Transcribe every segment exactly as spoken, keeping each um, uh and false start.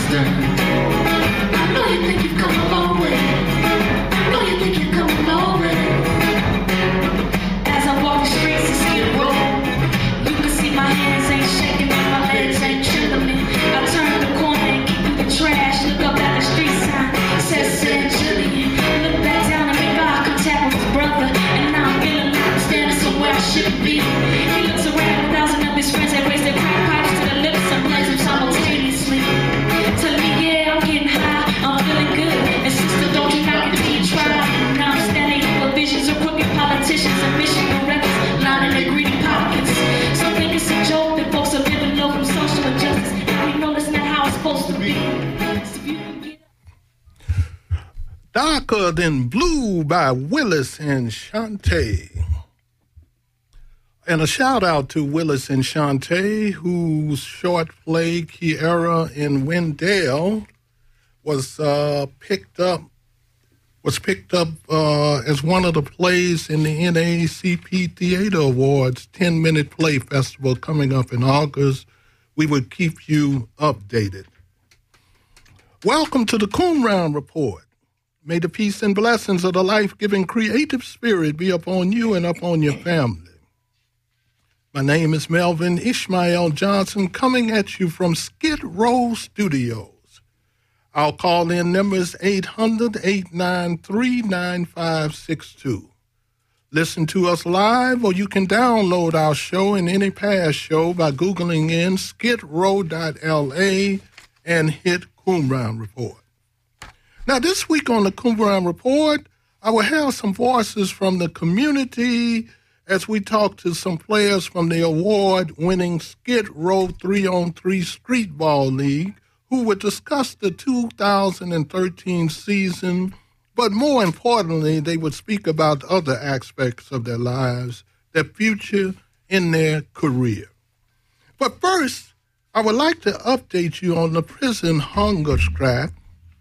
sister. I know you think you've come a long way. I know you think you've come a long way. As I walk the streets of Skid Row, you can see my hands ain't shaking and my legs ain't trembling. I turn the corner and get through the trash. Look up at the street sign, it says San Julian. Look back down and make eye contact with his brother. And now I'm feeling like I'm standing somewhere I shouldn't be. He looks around, a thousand of his friends that raise their crack pipes to the lips and plays them simultaneously. Tell me, yeah, I'm getting high, I'm feeling good. And sister, don't you knock it till you try. Now I'm standing here with visions of crooked politicians and Michigan records lining their greedy pockets. Some think it's a joke that folks are living low from social injustice. And we know that's not how it's supposed to be. So if you can get Darker Than Blue by Willis and Shantae. And a shout out to Willis and Shantae, whose short play Kiera in Wendell was uh, picked up was picked up uh, as one of the plays in the N double A C P Theater Awards ten-minute play festival coming up in August. We would keep you updated. Welcome to the Coon Round Report. May the peace and blessings of the life-giving creative spirit be upon you and upon your family. My name is Melvin Ishmael Johnson, coming at you from Skid Row Studios. Our call-in number is eight hundred, eight nine three, nine five six two. Listen to us live, or you can download our show and any past show by Googling in skid row dot L A and hit Coon Round Report. Now, this week on the Coon Round Report, I will have some voices from the community as we talk to some players from the award-winning Skid Row three on three Streetball League who would discuss the two thousand thirteen season, but more importantly, they would speak about other aspects of their lives, their future, in their career. But first, I would like to update you on the prison hunger strike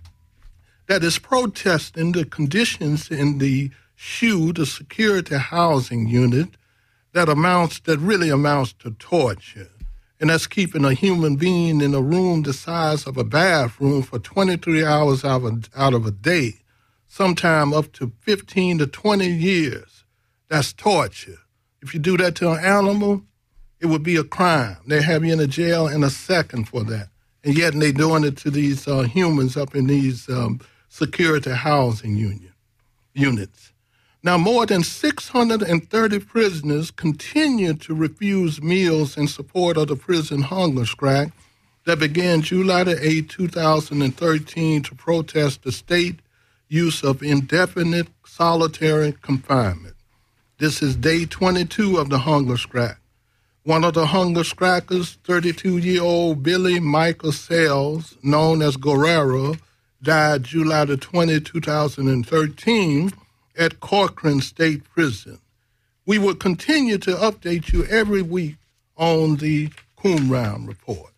that is protesting the conditions in the S H U, the security housing unit, that amounts, that really amounts to torture. And that's keeping a human being in a room the size of a bathroom for twenty-three hours out of, out of a day, sometime up to fifteen to twenty years. That's torture. If you do that to an animal, it would be a crime. They have you in a jail in a second for that. And yet they're doing it to these uh, humans up in these um, security housing union, units. Now, more than six hundred thirty prisoners continue to refuse meals in support of the prison hunger strike that began July the eighth, two thousand thirteen, to protest the state use of indefinite solitary confinement. This is day twenty-two of the hunger strike. One of the hunger strikers, thirty-two-year-old Billy Michael Sells, known as Guerrero, died July the twentieth, two thousand thirteen, at Corcoran State Prison. We will continue to update you every week on the Coon Round Report.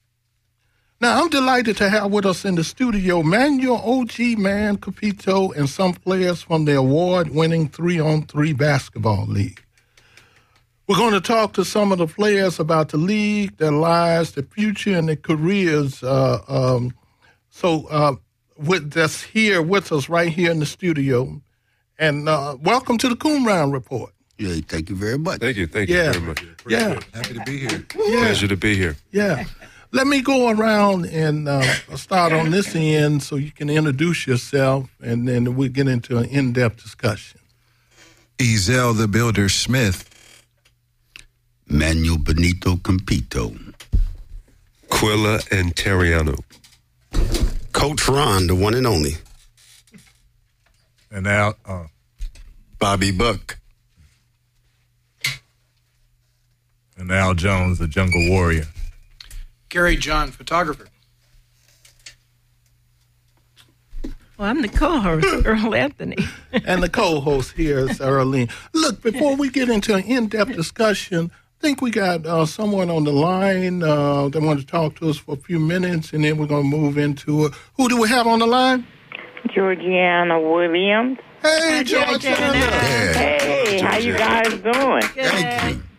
Now, I'm delighted to have with us in the studio Manuel O G Man Capito and some players from the award-winning three on three Basketball League. We're going to talk to some of the players about the league, their lives, their future, and their careers. Uh, um, so uh, with, that's here with us right here in the studio. And uh, welcome to the Coon Round Report. Yeah, thank you very much. Thank you. Thank yeah. you very much. Yeah. It. Happy to be here. Yeah. Pleasure to be here. Yeah. Let me go around and uh, start on this end so you can introduce yourself, and then we'll get into an in-depth discussion. Ezel the Builder Smith. Manuel Benito Campito. Quilla and Terriano. Coach Ron, the one and only. And now, uh, Bobby Buck. And Al Jones, the Jungle Warrior. Gary John, photographer. Well, I'm the co-host, Earl Anthony. And the co-host here is Earlene. Look, before we get into an in-depth discussion, I think we got uh, someone on the line uh, that wants to talk to us for a few minutes, and then we're going to move into it. Who do we have on the line? Georgiana Williams. Hey, Georgiana. Hey, how you guys doing? Good. Uh,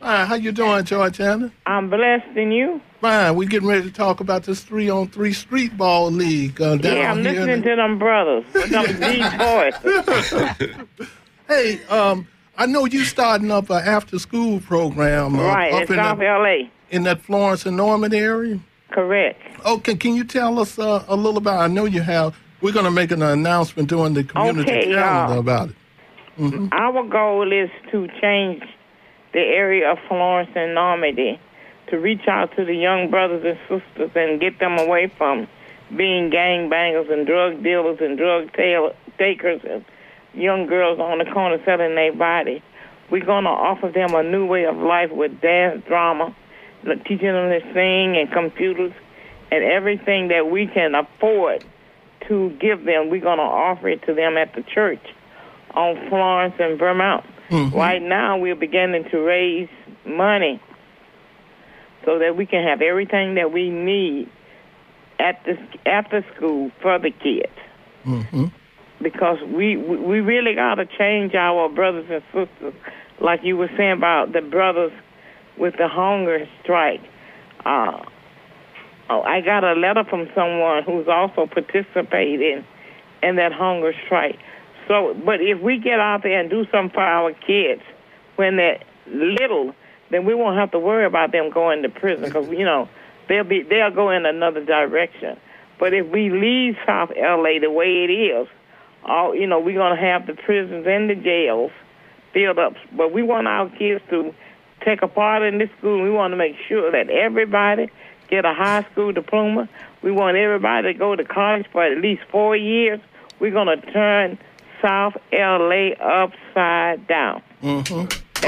Fine. How you doing, Georgiana? I'm blessed in you. Fine. We getting ready to talk about this three-on-three street ball league uh, down Yeah, I'm here. listening to them brothers, with them deep voices. Hey, um, I know you starting up an after-school program uh, Right, up in South the, L A. in that Florence and Norman area. Correct. Okay, can you tell us uh, a little about? I know you have. We're going to make an announcement during the community Okay, calendar uh, about it. Mm-hmm. Our goal is to change the area of Florence and Normandy to reach out to the young brothers and sisters and get them away from being gangbangers and drug dealers and drug tail- takers and young girls on the corner selling their body. We're going to offer them a new way of life with dance, drama, teaching them to sing and computers and everything that we can afford to give them. We're going to offer it to them at the church on Florence and Vermont. Mm-hmm. Right now, we're beginning to raise money so that we can have everything that we need at the after school for the kids. Mm-hmm. Because we we really got to change our brothers and sisters, like you were saying about the brothers with the hunger strike. Uh, oh, I got a letter from someone who's also participating in that hunger strike. So, but if we get out there and do something for our kids when they're little, then we won't have to worry about them going to prison because, you know, they'll be they'll go in another direction. But if we leave South L A the way it is, all you know, we're going to have the prisons and the jails filled up. But we want our kids to take a part in this school. We want to make sure that everybody get a high school diploma. We want everybody to go to college for at least four years. We're going to turn South L A upside down. Mm-hmm.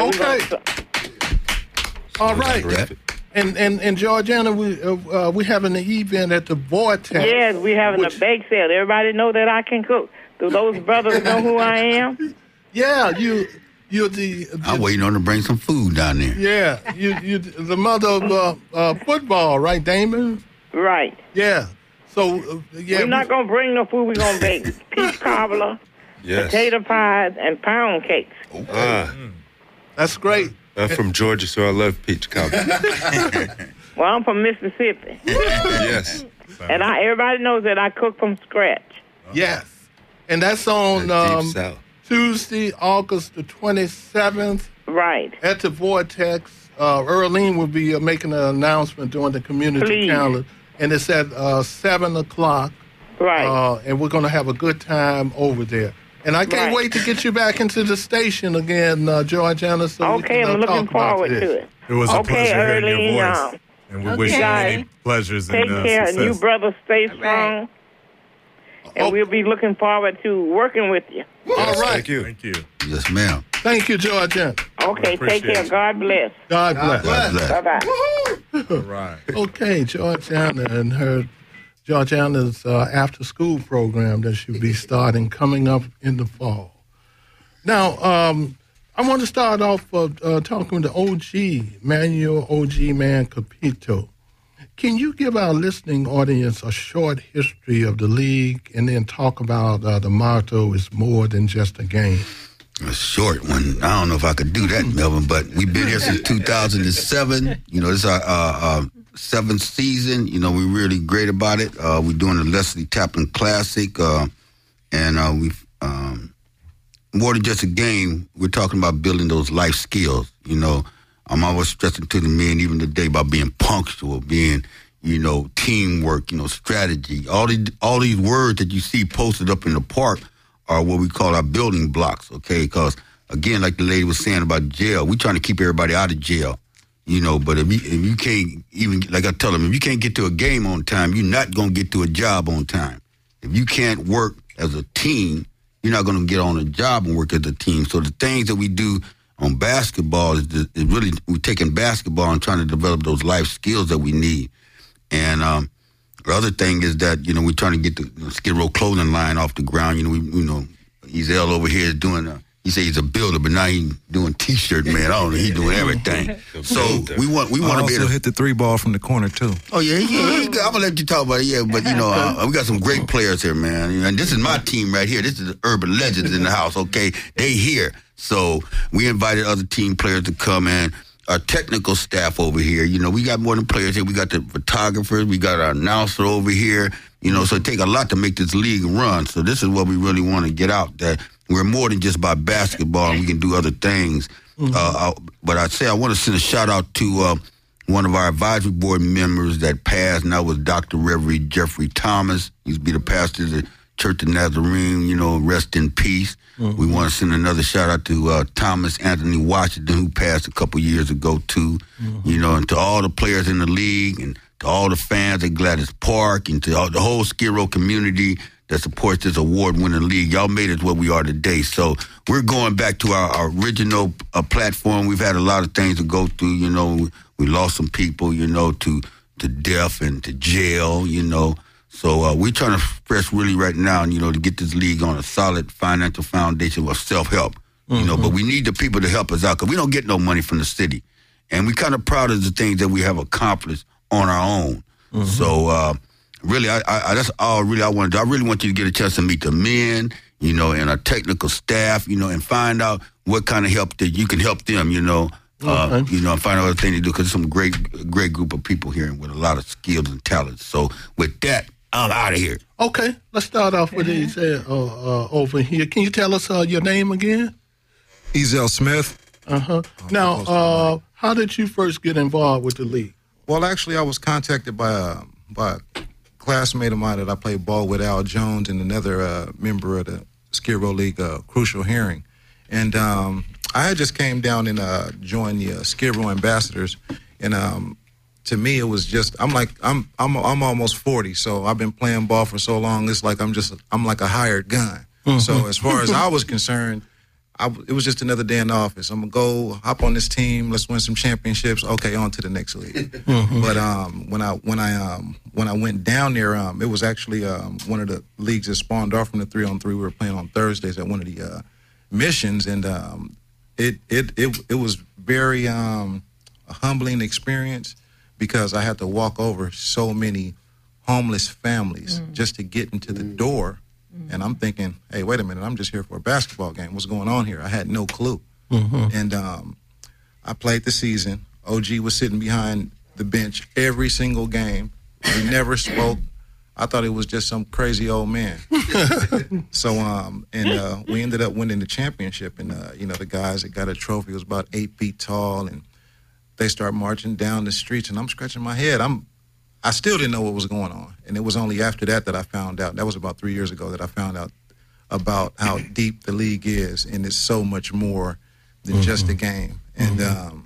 Okay. All right. Terrific. And and and Georgiana, we uh, uh, we having an event at the Vortex. Yes, we having which, a bake sale. Everybody know that I can cook. Do those brothers know who I am? Yeah, you you're the, the I'm waiting on to bring some food down there. yeah you you the mother of uh, uh, football, right, Damon? Right. Yeah. So uh, yeah, We're not gonna bring no food. We're gonna bake peach cobbler, Yes. potato pies, and pound cakes. Ah, that's great. I'm from Georgia, so I love peach cobbler. Well, I'm from Mississippi, Yes. and I everybody knows that I cook from scratch. Yes, and that's on Deep um, South. Tuesday, August the twenty-seventh. Right. At the Vortex. Uh, Earlene will be uh, making an announcement during the community Please. calendar, and it's at uh, seven o'clock. Right. Uh, and we're going to have a good time over there. And I can't Right. wait to get you back into the station again, uh, Georgiana. So we Okay, can, uh, I'm looking talk about forward this. to it. It was a Okay, pleasure hearing Earlene, your uh, voice. And we Okay. wish you Guys, many pleasures Take and uh, care, and you success. brothers stay All strong. right. And Oh. we'll be looking forward to working with you. All Yes, right. Thank you. Thank you. Yes, ma'am. Thank you, Georgiana. Okay, take appreciate care. you. God bless. God bless. God bless. Bye-bye. All right. Okay, Georgiana and her Georgiana's uh, after-school program that she'll be starting coming up in the fall. Now, um, I want to start off uh, uh, talking to O G, Manuel O G Man Capito. Can you give our listening audience a short history of the league and then talk about uh, the motto is more than just a game? A short one. I don't know if I could do that, Melvin, but we've been here since two thousand seven. You know, this is our uh, uh, seventh season. You know, we're really great about it. Uh, we're doing the Leslie Tappan Classic, uh, and uh, we've um, more than just a game. We're talking about building those life skills. You know, I'm always stressing to the men, even today, about being punctual, being, you know, teamwork, you know, strategy. All these, all these words that you see posted up in the park are what we call our building blocks, okay? Because, again, like the lady was saying about jail, we're trying to keep everybody out of jail, you know, but if you, if you can't even, like I tell them, if you can't get to a game on time, you're not going to get to a job on time. If you can't work as a team, you're not going to get on a job and work as a team. So the things that we do on basketball is, the, is really, we're taking basketball and trying to develop those life skills that we need. And, um, the other thing is that, you know, we're trying to get the you know, Skid Row clothing line off the ground. You know, we, you know, Ezel over here is doing, a, he say he's a builder, but now he's doing T-shirt, man. I don't know, he's doing everything. So we want we want to be able to hit the three ball from the corner, too. Oh, yeah, yeah, yeah. I'm going to let you talk about it, yeah. But, you know, uh, we got some great players here, man. And this is my team right here. This is the Urban Legends in the house, okay? They here. So we invited other team players to come in. our technical staff over here. You know, we got more than players here. We got the photographers. We got our announcer over here. You know, so it take a lot to make this league run. So this is what we really want to get out, that we're more than just about basketball, and we can do other things. Mm-hmm. Uh, I, but I'd say I want to send a shout-out to uh, one of our advisory board members that passed, and that was Doctor Reverend Jeffrey Thomas. He used to be the pastor of the Church of Nazarene, you know, rest in peace. Mm-hmm. We want to send another shout-out to uh, Thomas Anthony Washington, who passed a couple years ago, too. Mm-hmm. You know, and to all the players in the league, and to all the fans at Gladys Park, and to all, the whole Skid Row community that supports this award-winning league. Y'all made it what we are today. So we're going back to our, our original uh, platform. We've had a lot of things to go through. You know, we lost some people, you know, to, to death and to jail, you know. So uh, we're trying to press really right now, you know, to get this league on a solid financial foundation of self-help, you mm-hmm. know. But we need the people to help us out, because we don't get no money from the city. And we're kind of proud of the things that we have accomplished on our own. Mm-hmm. So, uh, really, I, I, that's all really I want to do. I really want you to get a chance to meet the men, you know, and our technical staff, you know, and find out what kind of help that you can help them, you know, uh, okay. you know, and find out other things to do, because there's some great, great group of people here with a lot of skills and talents. So, with that, I'm out of here. Okay, let's start off with these uh, uh, over here. Can you tell us uh, your name again? Ezel Smith. Uh-huh. Now, uh, how did you first get involved with the league? Well, actually, I was contacted by a, by a classmate of mine that I played ball with, Al Jones, and another uh, member of the Skid Row League, uh, Crucial Hearing. And um, I had just came down and uh, joined the uh, Skid Row Ambassadors. And um, to me, it was just, I'm like, I'm I'm I'm almost forty, so I've been playing ball for so long, it's like I'm just, I'm like a hired gun. Mm-hmm. So as far as I was concerned, I, it was just another day in the office. I'm going to go hop on this team. Let's win some championships. Okay, on to the next league. Mm-hmm. But um, when I when I um, when I went down there, um, it was actually um, one of the leagues that spawned off from the three on three. We were playing on Thursdays at one of the uh, missions, and um, it, it it it was very um, a humbling experience, because I had to walk over so many homeless families mm. just to get into the door. And I'm thinking, hey, wait a minute, I'm just here for a basketball game. What's going on here? I had no clue. Mm-hmm. And um, I played the season. O G was sitting behind the bench every single game. He never spoke. I thought it was just some crazy old man. so, um, and uh, we ended up winning the championship. And, uh, you know, the guys that got a trophy was about eight feet tall. And they start marching down the streets. And I'm scratching my head. I'm I still didn't know what was going on. And it was only after that that I found out, that was about three years ago, that I found out about how deep the league is, and it's so much more than mm-hmm. just a game. And mm-hmm. um,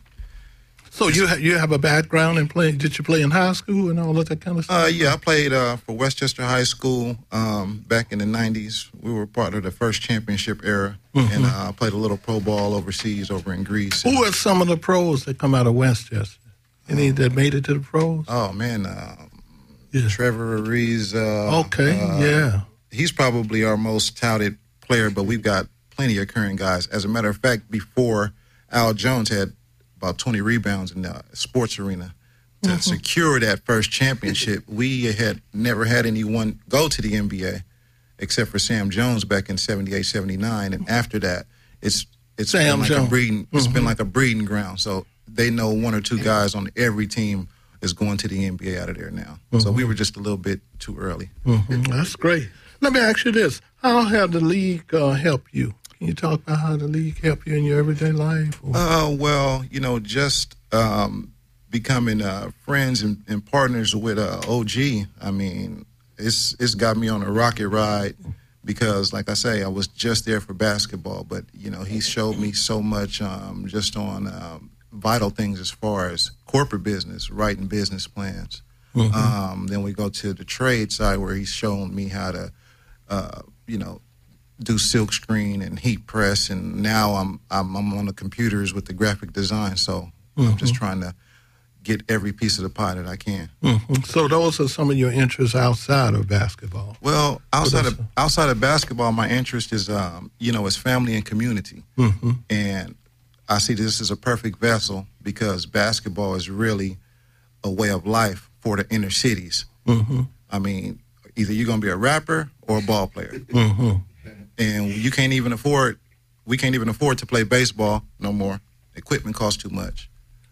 So you ha- you have a background in playing, did you play in high school and all of that kind of stuff? Uh, yeah, I played uh, for Westchester High School um, back in the nineties. We were part of the first championship era, mm-hmm. and uh, I played a little pro ball overseas over in Greece. Who are some of the pros that come out of Westchester? Any that made it to the pros? Oh, man. Uh, yeah. Trevor Ariza. Uh, okay, uh, yeah. He's probably our most touted player, but we've got plenty of current guys. As a matter of fact, before, Al Jones had about twenty rebounds in the sports arena. To mm-hmm. secure that first championship, we had never had anyone go to the N B A except for Sam Jones back in seventy-eight, seventy-nine. And after that, it's it's Sam been like Jones. a breeding it's mm-hmm. been like a breeding ground. So they know one or two guys on every team is going to the N B A out of there now. Mm-hmm. So we were just a little bit too early. Mm-hmm. That's great. Let me ask you this. How have the league uh, helped you? Can you talk about how the league helped you in your everyday life? Or? Uh, well, you know, just um, becoming uh, friends and, and partners with uh, O G, I mean, it's it's got me on a rocket ride because, like I say, I was just there for basketball. But, you know, he showed me so much um, just on um, vital things as far as corporate business, writing business plans. Mm-hmm. Um, then we go to the trade side where he's shown me how to, uh, you know, do silk screen and heat press, and now I'm I'm, I'm on the computers with the graphic design. So mm-hmm. I'm just trying to get every piece of the pie that I can. Mm-hmm. So those are some of your interests outside of basketball. Well, outside of outside of basketball, my interest is um, you know, is family and community, mm-hmm. and I see this as a perfect vessel because basketball is really a way of life for the inner cities. Mm-hmm. I mean, either you're gonna be a rapper or a ball player. Mm-hmm. And you can't even afford, we can't even afford to play baseball no more. Equipment costs too much.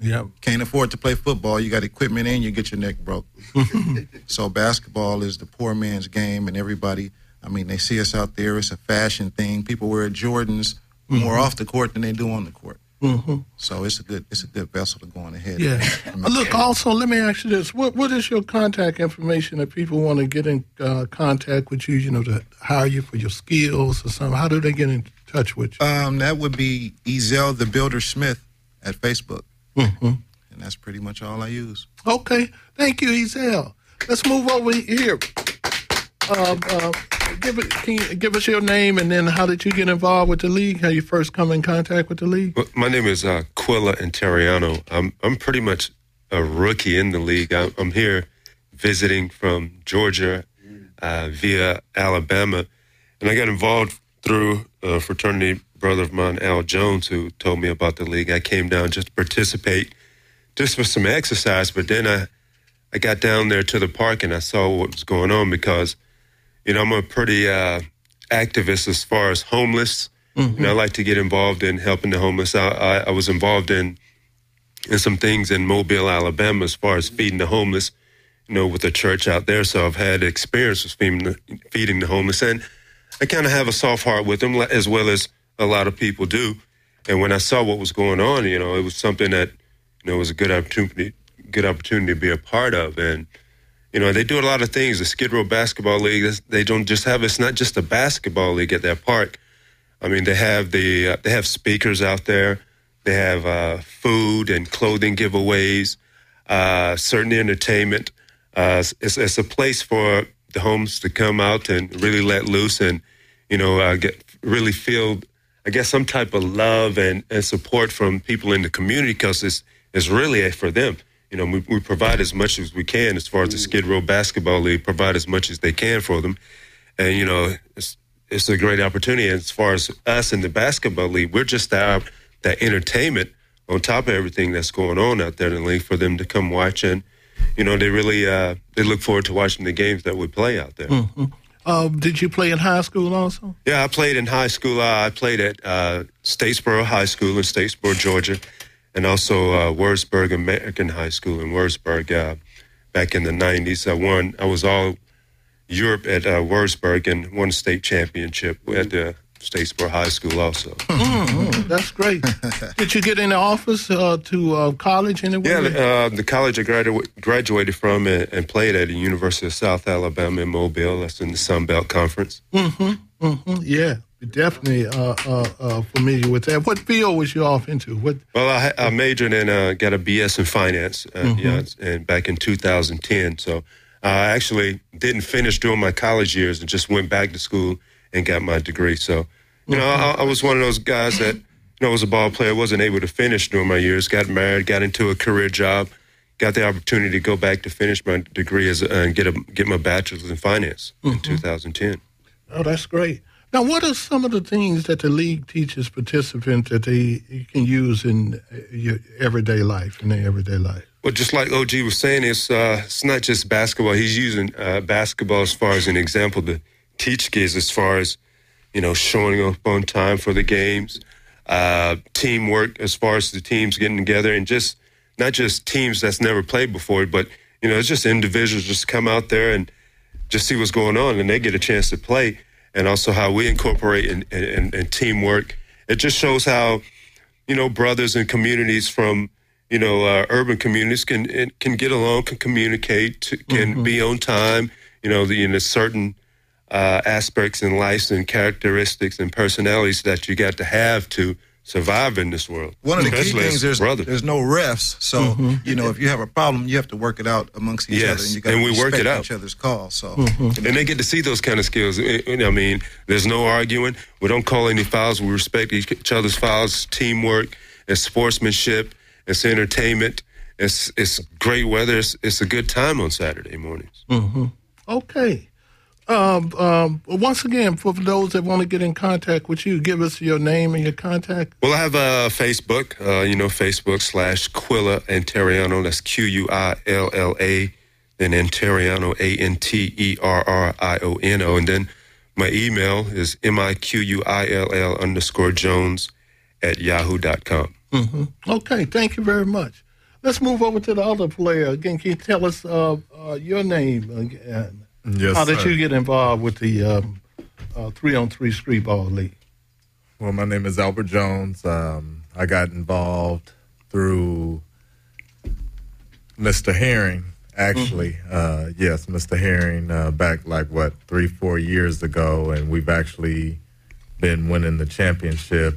Yeah. Can't afford to play football. You got equipment and you get your neck broke. So basketball is the poor man's game, and everybody, I mean, they see us out there. It's a fashion thing. People wear Jordans Mm-hmm. more off the court than they do on the court. Mm-hmm. So it's a good it's a good vessel to go on ahead. Yeah. Uh, Look, also, let me ask you this. What What is your contact information if people want to get in uh, contact with you, you know, to hire you for your skills or something? How do they get in touch with you? Um, that would be Ezel the Builder Smith at Facebook. Mm-hmm. And that's pretty much all I use. Okay. Thank you, Ezel. Let's move over here. Um, uh, give it, can you give us your name, and then how did you get involved with the league? How you first come in contact with the league? Well, my name is uh, Quilla Interiano. I'm I'm pretty much a rookie in the league. I'm, I'm here visiting from Georgia uh, via Alabama, and I got involved through a fraternity brother of mine, Al Jones, who told me about the league. I came down just to participate, just for some exercise, but then I I got down there to the park and I saw what was going on because, you know, I'm a pretty uh, activist as far as homeless. Mm-hmm. And I like to get involved in helping the homeless. I, I, I was involved in in some things in Mobile, Alabama, as far as feeding the homeless, you know, with the church out there. So I've had experience with feeding the, feeding the homeless. And I kind of have a soft heart with them, as well as a lot of people do. And when I saw what was going on, you know, it was something that, you know, was a good opportunity, good opportunity to be a part of. And, you know, they do a lot of things. The Skid Row Basketball League, they don't just have, it's not just a basketball league at that park. I mean, they have the, uh, they have speakers out there. They have uh, food and clothing giveaways, uh, certain entertainment. Uh, it's, it's a place for the homeless to come out and really let loose and, you know, uh, get really feel, I guess, some type of love and, and support from people in the community, because it's, it's really for them. You know, we, we provide as much as we can as far as the Skid Row Basketball League, provide as much as they can for them. And, you know, it's it's a great opportunity. As far as us in the Basketball League, we're just that, that entertainment on top of everything that's going on out there in the league for them to come watch. And, you know, they really, uh, they look forward to watching the games that we play out there. Mm-hmm. Uh, did you play in high school also? Yeah, I played in high school. Uh, I played at uh, Statesboro High School in Statesboro, Georgia. And also uh, Würzburg American High School in Würzburg uh, back in the nineties. I won, I was all Europe at uh, Würzburg and won a state championship at the Statesboro High School also. Mm-hmm. That's great. Did you get in the office uh, to uh, college anywhere? Yeah, uh, the college I gradu- graduated from and, and played at the University of South Alabama in Mobile. That's in the Sun Belt Conference. Mm-hmm. Mm-hmm. Yeah. Definitely uh, uh, uh, familiar with that. What field was you off into? What? Well, I, I majored in, uh, got a B S in finance, uh, Mm-hmm. yeah, and back in two thousand ten. So I actually didn't finish during my college years and just went back to school and got my degree. So, you know, I, I was one of those guys that, you know, was a ball player, wasn't able to finish during my years, got married, got into a career job, got the opportunity to go back to finish my degree as a, and get a, get my bachelor's in finance mm-hmm. in two thousand ten. Oh, that's great. Now, what are some of the things that the league teaches participants that they can use in your everyday life, in their everyday life? Well, just like O G was saying, it's, uh, it's not just basketball. He's using uh, basketball as far as an example to teach kids as far as, you know, showing up on time for the games, uh, teamwork as far as the teams getting together, and just not just teams that's never played before, but, you know, it's just individuals just come out there and just see what's going on, and they get a chance to play. And also how we incorporate in, in, in teamwork. It just shows how, you know, brothers and communities from, you know, uh, urban communities can can get along, can communicate, can mm-hmm. be on time. You know, the, in the certain uh, aspects in life and characteristics and personalities that you got to have to survive in this world. One of the key Especially things, there's, there's no refs. So, Mm-hmm. you know, if you have a problem, you have to work it out amongst each Yes, other. And you got and to we respect work it out. each other's calls. So, Mm-hmm. And they get to see those kind of skills. I mean, there's no arguing. We don't call any fouls. We respect each other's fouls. Teamwork, it's sportsmanship, it's entertainment. It's it's great weather. It's, it's a good time on Saturday mornings. Mm-hmm. Okay. Um, um, once again, for those that want to get in contact with you, give us your name and your contact. Well, I have a Facebook, uh, you know, Facebook slash Quilla Interiano. That's Q U I L L A, then Interiano, A N T E R R I O N O. And then my email is M I Q U I L L underscore Jones at yahoo dot com. Mm-hmm. Okay, thank you very much. let's move over to the other player. Again, can you tell us uh, uh, your name again? Yes, How did sir. you get involved with the um, uh, three-on-three street ball league? Well, my name is Albert Jones. Um, I got involved through Mister Herring, actually. Mm-hmm. Uh, yes, Mister Herring, uh, back like, what, three, four years ago, and we've actually been winning the championship.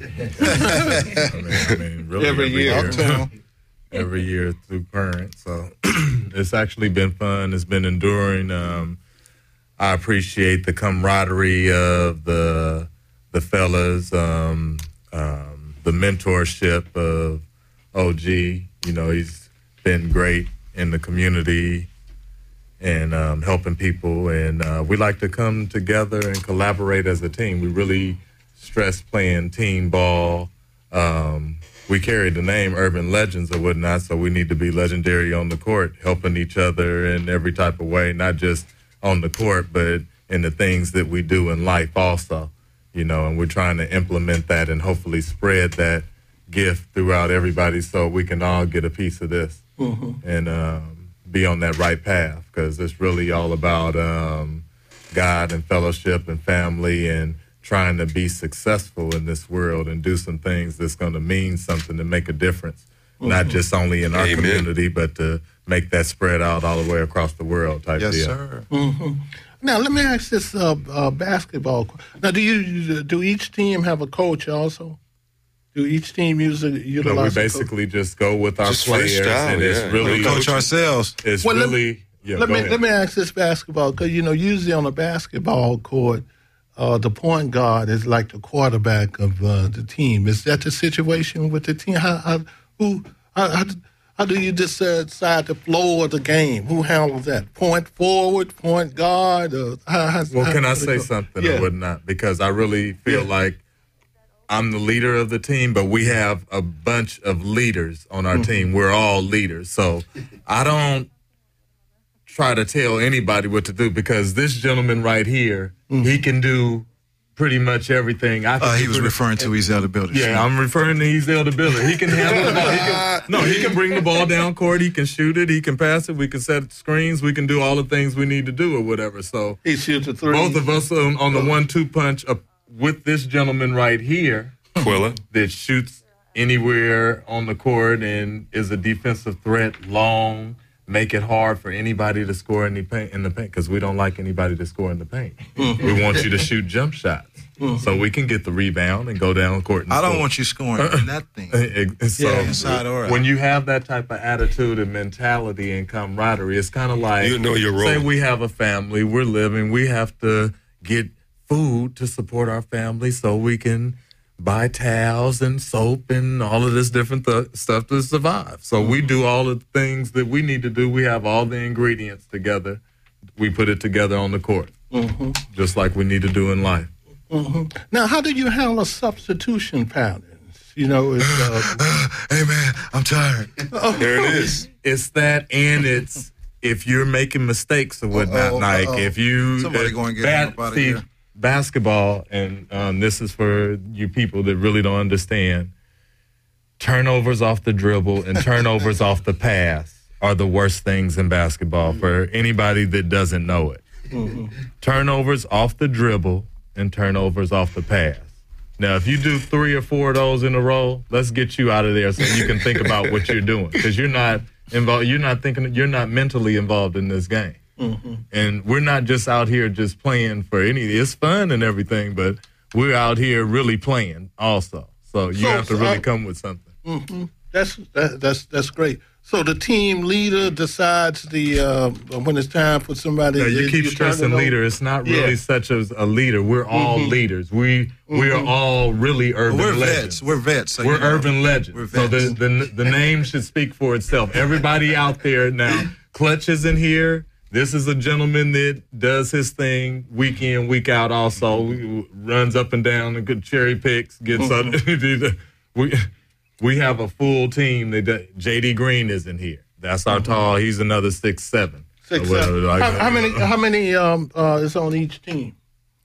I mean, I mean, really every, every year. year. Every year through current. So it's actually been fun. It's been enduring. Um, I appreciate the camaraderie of the the fellas, um, um, the mentorship of O G. You know, he's been great in the community and um, helping people. And uh, we like to come together and collaborate as a team. We really stress playing team ball. Um, we carry the name Urban Legends or whatnot, so we need to be legendary on the court, helping each other in every type of way, not just on the court, but in the things that we do in life also, you know, and we're trying to implement that and hopefully spread that gift throughout everybody so we can all get a piece of this mm-hmm. and um, be on that right path, because it's really all about um, God and fellowship and family and trying to be successful in this world and do some things that's going to mean something to make a difference, mm-hmm. not just only in our Amen. Community, but to make that spread out all the way across the world type yes, deal. Yes, sir. Mm-hmm. Now, let me ask this uh, uh, basketball. Now, do you do each team have a coach also? Do each team use a, utilize no, we a basically coach? just go with our just players, freestyle, and yeah. it's really we coach ourselves. It's well, really. Let me, yeah, let, me ahead. let me ask this basketball, because you know usually on a basketball court, uh, the point guard is like the quarterback of uh, the team. Is that the situation with the team? How, how who how, how, how do you decide the flow of the game? Who handles that? Point forward, point guard? Or how, how, well, how, can I how say something yeah. or whatnot? Because I really feel yeah. like I'm the leader of the team, but we have a bunch of leaders on our mm-hmm. team. We're all leaders. So I don't try to tell anybody what to do, because this gentleman right here, mm-hmm. he can do pretty much everything. I can uh, he was pretty, referring to Ezel the Builder. Yeah, I'm referring to Ezel the Builder. He can handle the ball. He can, no, he can bring the ball down court. He can shoot it. He can pass it. We can set screens. We can do all the things we need to do or whatever. So he shoots a three. Both of us on, on the one-two punch uh, with this gentleman right here, Quilla, that shoots anywhere on the court and is a defensive threat, long, make it hard for anybody to score in the paint, in the paint, because we don't like anybody to score in the paint. Mm-hmm. We want you to shoot jump shots mm-hmm. so we can get the rebound and go down court and I score. don't want you scoring nothing. So yeah, inside or out. When you have that type of attitude and mentality and camaraderie, it's kind of like, you know your role. Say we have a family, we're living, we have to get food to support our family so we can buy towels and soap and all of this different th- stuff to survive. So mm-hmm. we do all the things that we need to do. We have all the ingredients together. We put it together on the court, mm-hmm. just like we need to do in life. Mm-hmm. Now, how do you handle substitution patterns? You know, it's, uh, hey man, I'm tired. There it is. It's that, and it's if you're making mistakes or whatnot, uh-oh, like uh-oh. if you somebody uh, going to get bat, up out of see, here. Basketball, and um, this is for you people that really don't understand, turnovers off the dribble and turnovers off the pass are the worst things in basketball for anybody that doesn't know it. Mm-hmm. Turnovers off the dribble and turnovers off the pass. Now, if you do three or four of those in a row, let's get you out of there so you can think about what you're doing, because you're not involved. You're not thinking. You're not mentally involved in this game. Mm-hmm. And we're not just out here just playing for any. It's fun and everything, but we're out here really playing also. So you so, have to really I, come with something. Mm-hmm. That's that, that's that's great. So the team leader decides the uh, when it's time for somebody. Now, you it, keep you stressing leader. It's not really yeah. such as a leader. We're all mm-hmm. leaders. We mm-hmm. we are all really urban well, we're legends. Vets. We're vets. So we're you know, urban legends. We're so vets. the, the the name should speak for itself. Everybody out there now, Clutch is in here. This is a gentleman that does his thing week in, week out also. We, runs up and down and good cherry picks, gets mm-hmm. up. we, we have a full team. That J D Green is in here. That's our mm-hmm. tall. He's another six seven. Six seven. Like, how, how many how many um, uh, is on each team?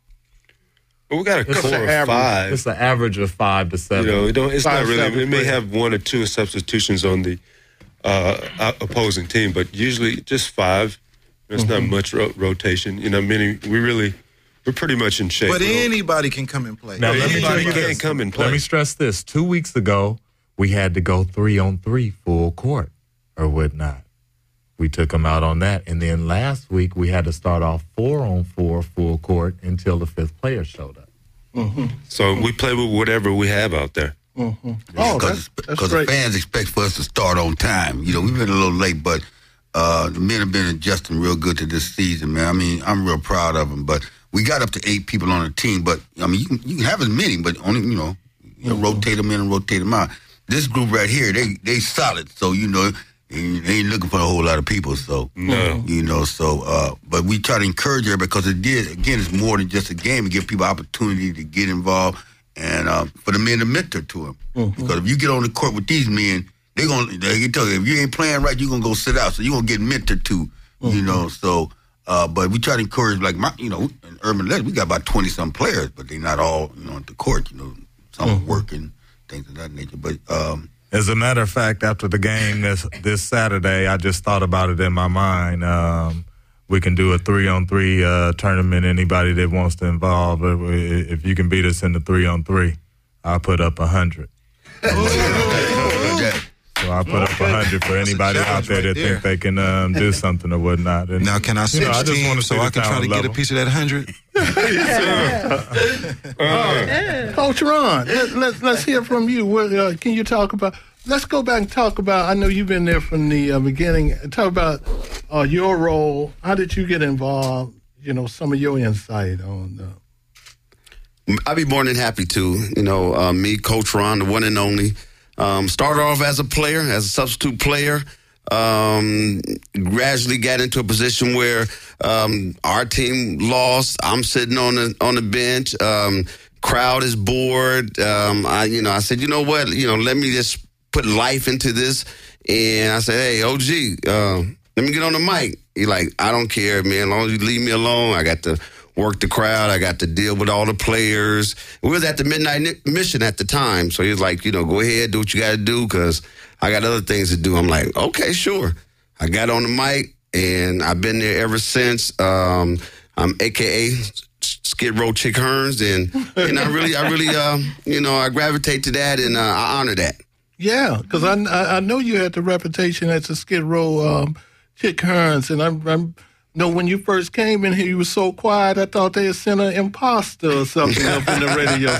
Well, we got a it's core of average, five. It's an average of five to seven. You know, it don't, it's five, not really. Seven, we may three. have one or two substitutions on the uh, opposing team, but usually just five. There's mm-hmm. not much ro- rotation. You know, many we really we're pretty much in shape. But anybody can come and play. Now let me tell you can this. come and play. Let me stress this: two weeks ago, we had to go three on three full court or whatnot. We took them out on that, and then last week we had to start off four on four full court until the fifth player showed up. Mm-hmm. So we play with whatever we have out there. Mm-hmm. Oh, because the fans expect for us to start on time. You know, we've been a little late, but uh, the men have been adjusting real good to this season, man. I mean, I'm real proud of them. But we got up to eight people on the team. But I mean, you can, you can have as many, but only you know, you know, mm-hmm. rotate them in and rotate them out. This group right here, they they solid. So you know, they ain't looking for a whole lot of people. So no, you know, so uh, but we try to encourage her because it did. Again, it's more than just a game. It give people opportunity to get involved. And uh, for the men to mentor to him. Mm-hmm. Because if you get on the court with these men, they're going to, they can tell you, if you ain't playing right, you're going to go sit out. So you're going to get mentored to, mm-hmm. you know. So, uh, but we try to encourage, like, my, you know, in Urban Legends, we got about twenty-some players, but they're not all, you know, at the court. You know, some mm-hmm. working, things of that nature. But um, as a matter of fact, after the game this this Saturday, I just thought about it in my mind. Um, we can do a three-on-three uh, tournament. Anybody that wants to involve, if you can beat us in the three-on-three, I'll put up a hundred. So I'll put up a hundred for anybody out there that right there. think they can um, do something or whatnot. And, now, can I switch you know, I just teams so I can try to level. get a piece of that hundred? uh, Coach Ron, let, let, let's hear from you. What, uh, can you talk about? Let's go back and talk about, I know you've been there from the uh, beginning. Talk about uh, your role. How did you get involved? You know, some of your insight on uh... I'd be more than happy to. You know, uh, me, Coach Ron, the one and only. Um, started off as a player, as a substitute player. Um, gradually got into a position where um, our team lost. I'm sitting on the on the bench. Um, crowd is bored. Um, I, you know, I said, you know what? You know, let me just put life into this. And I said, hey, O G, uh, let me get on the mic. He like, I don't care, man. As long as you leave me alone, I got to work the crowd. I got to deal with all the players. We was at the Midnight Mission at the time. So he was like, you know, go ahead, do what you got to do because I got other things to do. I'm like, okay, sure. I got on the mic, and I've been there ever since. Um, I'm A K A Skid Row Chick Hearns, and, and I really, I really, uh, you know, I gravitate to that, and uh, I honor that. Yeah, because I, I I know you had the reputation as a Skid Row um, Chick Hearns, and I'm, I'm know when you first came in here, you were so quiet. I thought they had sent an imposter or something up in the radio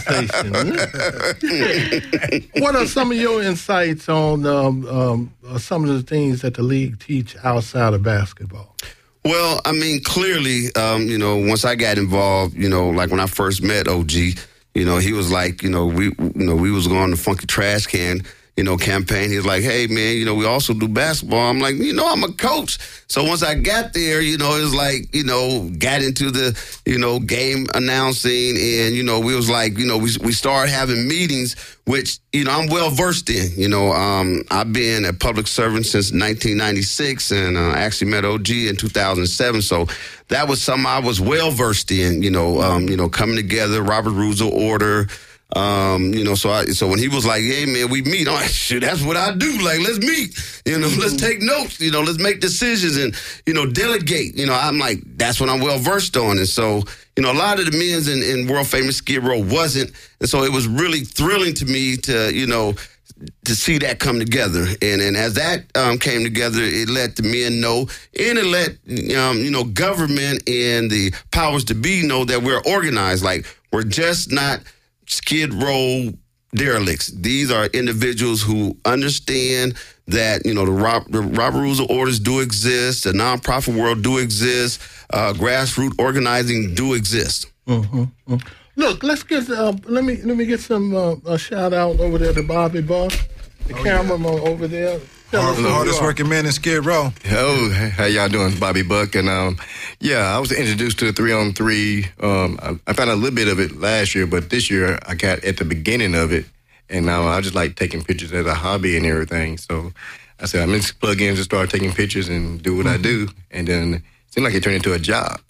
station. What are some of your insights on um, um, some of the things that the league teach outside of basketball? Well, I mean, clearly, um, you know, once I got involved, you know, like when I first met O G, you know, he was like, you know, we, you know, we was going to Funky Trash Can, you know, campaign. He was like, hey, man, you know, we also do basketball. I'm like, you know, I'm a coach. So once I got there, you know, it was like, you know, got into the, you know, game announcing. And, you know, we was like, you know, we we started having meetings, which, you know, I'm well versed in. You know, um, I've been a public servant since nineteen ninety-six, and uh, I actually met O G in two thousand seven. So that was something I was well versed in, you know, um, you know, coming together, Robert Rules of Order. Um, you know, so I, so when he was like, hey, man, we meet, I'm like, shit, that's what I do. Like, let's meet, you know, let's take notes, you know, let's make decisions and, you know, delegate. You know, I'm like, that's what I'm well versed on. And so, you know, a lot of the men's in, in world famous Skid Row wasn't. And so it was really thrilling to me to, you know, to see that come together. And and as that um, came together, it let the men know, and it let, um, you know, government and the powers to be know that we're organized. Like, we're just not Skid Row derelicts. These are individuals who understand that, you know, the, Rob, the Robert Rules of Orders do exist, the nonprofit world do exist, uh, grassroots organizing do exist. Mm-hmm. Mm-hmm. Look, let's get uh, let me let me get some uh, a shout out over there to Bobby Buck, the oh, cameraman yeah. over there. Hard, the hardest working man in Skid Row. Oh, how y'all doing? Bobby Buck. And um, yeah, I was introduced to a three on three. Um, I, I found a little bit of it last year, but this year I got at the beginning of it. And now I just like taking pictures as a hobby and everything. So I said, I'm going to plug in and start taking pictures and do what mm-hmm. I do. And then seemed like it turned into a job.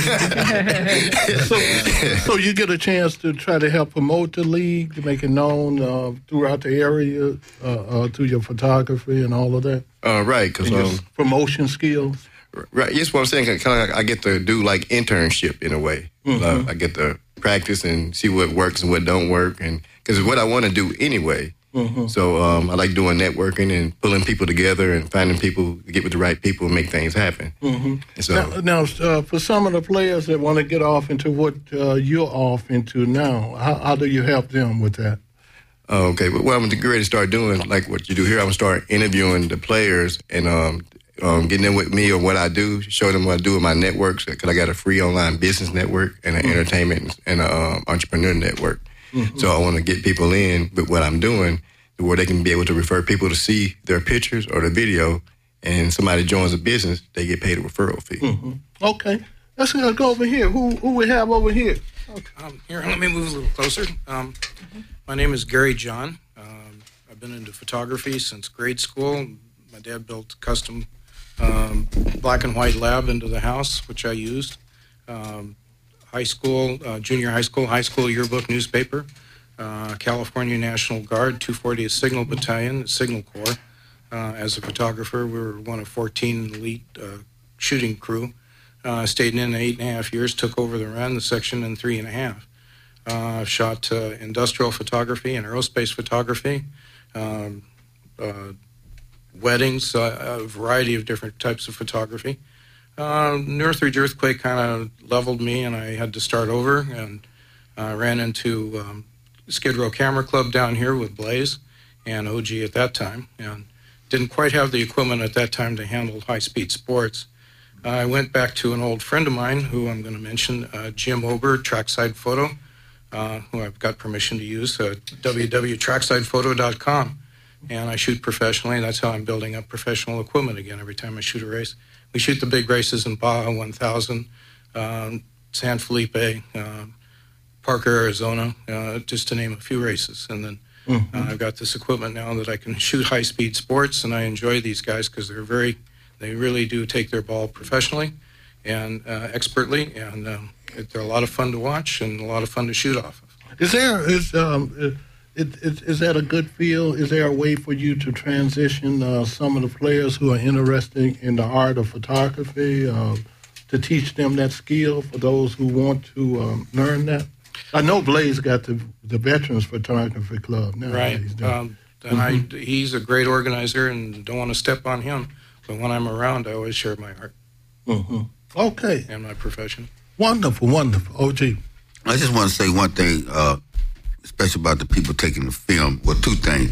so, so you get a chance to try to help promote the league, to make it known uh, throughout the area, uh, uh, through your photography and all of that? Uh, right, because um, promotion skills. Right, yes, what I'm saying, kind of, I get to do like internship in a way. Mm-hmm. Uh, I get to practice and see what works and what don't work, and because it's what I want to do anyway. Mm-hmm. So um, I like doing networking and pulling people together and finding people to get with the right people and make things happen. Mm-hmm. And so, now, now uh, for some of the players that want to get off into what uh, you're off into now, how, how do you help them with that? uh, okay, but what I'm getting ready to start doing, like what you do here, I'm going to start interviewing the players and um, um, getting them with me or what I do, show them what I do with my networks, because I got a free online business network and an mm-hmm. entertainment and an um, entrepreneur network. Mm-hmm. So I want to get people in with what I'm doing where they can be able to refer people to see their pictures or the video, and somebody joins a business, they get paid a referral fee. Mm-hmm. Okay. Let's go over here. Who who we have over here? Okay. Um, here, let me move a little closer. Um, mm-hmm. My name is Gary John. Um, I've been into photography since grade school. My dad built a custom um, black and white lab into the house, which I used. Um, high school, uh, junior high school, high school yearbook newspaper, uh, California National Guard, two fortieth Signal Battalion, Signal Corps. Uh, as a photographer, we were one of fourteen elite uh, shooting crew. Uh, stayed in eight and a half years, took over the run, the section in three and a half. Uh, shot uh, industrial photography and aerospace photography, um, uh, weddings, uh, a variety of different types of photography. Uh, Northridge earthquake kind of leveled me, and I had to start over, and uh, ran into um, Skid Row Camera Club down here with Blaze and O G at that time, and didn't quite have the equipment at that time to handle high-speed sports. Uh, I went back to an old friend of mine, who I'm going to mention, uh, Jim Ober, Trackside Photo, uh, who I've got permission to use, uh, w w w dot trackside photo dot com. And I shoot professionally. That's how I'm building up professional equipment again every time I shoot a race. We shoot the big races in Baja one thousand, um, San Felipe, uh, Parker, Arizona, uh, just to name a few races. And then mm-hmm. uh, I've got this equipment now that I can shoot high-speed sports, and I enjoy these guys because they're very, they really do take their ball professionally and uh, expertly, and um, they're a lot of fun to watch and a lot of fun to shoot off of. Is there, is, um, It, it, is that a good feel? Is there a way for you to transition uh, some of the players who are interested in the art of photography uh, to teach them that skill for those who want to um, learn that? I know Blaze got the the Veterans Photography Club now. Right. Um, and mm-hmm. I, he's a great organizer, and don't want to step on him. But when I'm around, I always share my art. Mm-hmm. Okay. And my profession. Wonderful, wonderful. O G. I just want to say one thing. Uh, especially about the people taking the film. Well, two things.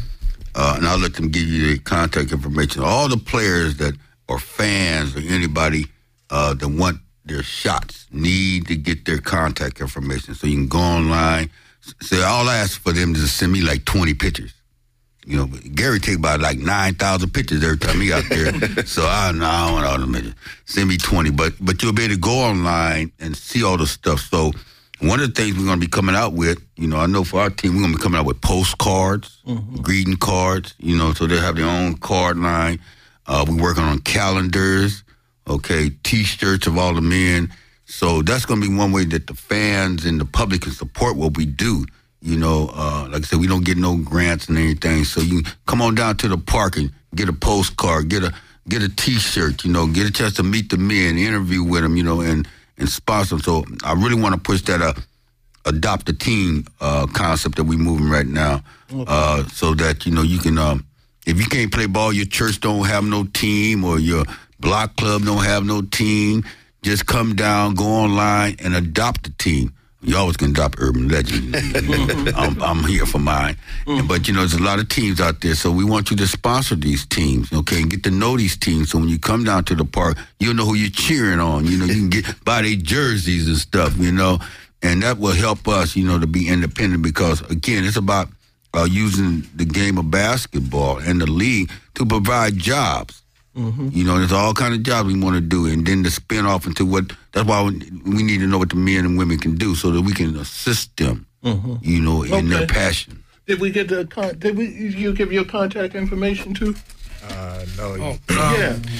Uh, and I'll let them give you the contact information. All the players that are fans or anybody uh, that want their shots need to get their contact information. So you can go online. So all I ask for them is to send me like twenty pictures. You know, Gary take about like nine thousand pictures every time he out there. So I, no, I don't want all the pictures. Send me twenty. But, but you'll be able to go online and see all the stuff. So one of the things we're going to be coming out with, you know, I know for our team, we're going to be coming out with postcards, mm-hmm. greeting cards, you know, so they have their own card line. Uh, we're working on calendars, okay, T-shirts of all the men. So that's going to be one way that the fans and the public can support what we do. You know, uh, like I said, we don't get no grants and anything. So you can come on down to the park and get a postcard, get a get a T-shirt, you know, get a chance to meet the men, interview with them, you know, and and sponsor. So I really want to push that uh, adopt a team uh, concept that we're moving right now, okay. uh, so that, you know, you can, um, if you can't play ball, your church don't have no team or your block club don't have no team, just come down, go online and adopt a team. You always can adopt Urban Legend. I'm, I'm here for mine. Mm. But, you know, there's a lot of teams out there, so we want you to sponsor these teams, okay, and get to know these teams. So when you come down to the park, you'll know who you're cheering on. You know, you can get buy their jerseys and stuff, you know, and that will help us, you know, to be independent because, again, it's about uh, using the game of basketball and the league to provide jobs. Mm-hmm. You know, there's all kind of jobs we want to do, and then to spin off into what, that's why we need to know what the men and women can do so that we can assist them, mm-hmm. you know, in okay. their passion. Did we get the, did we, you give your contact information too? Uh, no. Oh, um, yeah.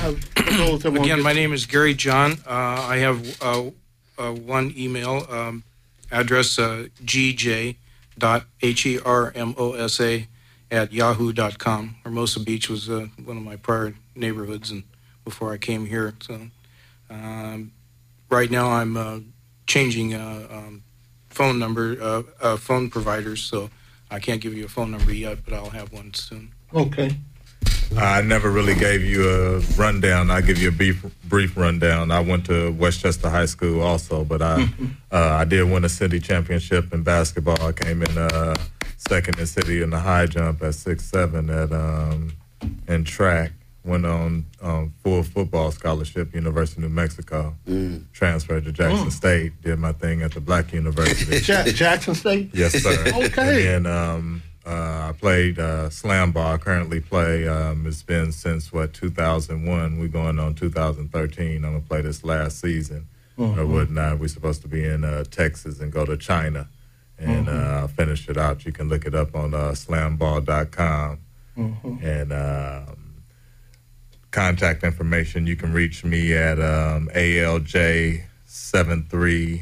those that won't Again, get my you. name is Gary John. Uh, I have uh, uh, one email um, address, uh, g j dot hermosa at yahoo dot com. Hermosa Beach was uh, one of my prior neighborhoods and before I came here. So um, right now I'm uh, changing uh, um, phone number, uh, uh, phone providers, so I can't give you a phone number yet, but I'll have one soon. Okay. I never really gave you a rundown. I'll give you a brief, brief rundown. I went to Westchester High School also, but I uh, I did win a city championship in basketball. I came in uh, second in city in the high jump at six seven at um, in track. Went on um, full football scholarship, University of New Mexico. Mm. Transferred to Jackson Mm. State. Did my thing at the Black University. Ja- Jackson State? Yes, sir. Okay. And then um, uh, I played uh, slam ball. I currently play. Um, it's been since, what, two thousand one. We're going on two thousand thirteen. I'm going to play this last season Mhm. or whatnot. We're supposed to be in uh, Texas and go to China. And Mhm. uh, I'll finish it out. You can look it up on uh, slam ball dot com. Mhm. And um, contact information, you can reach me at um, A L J seven three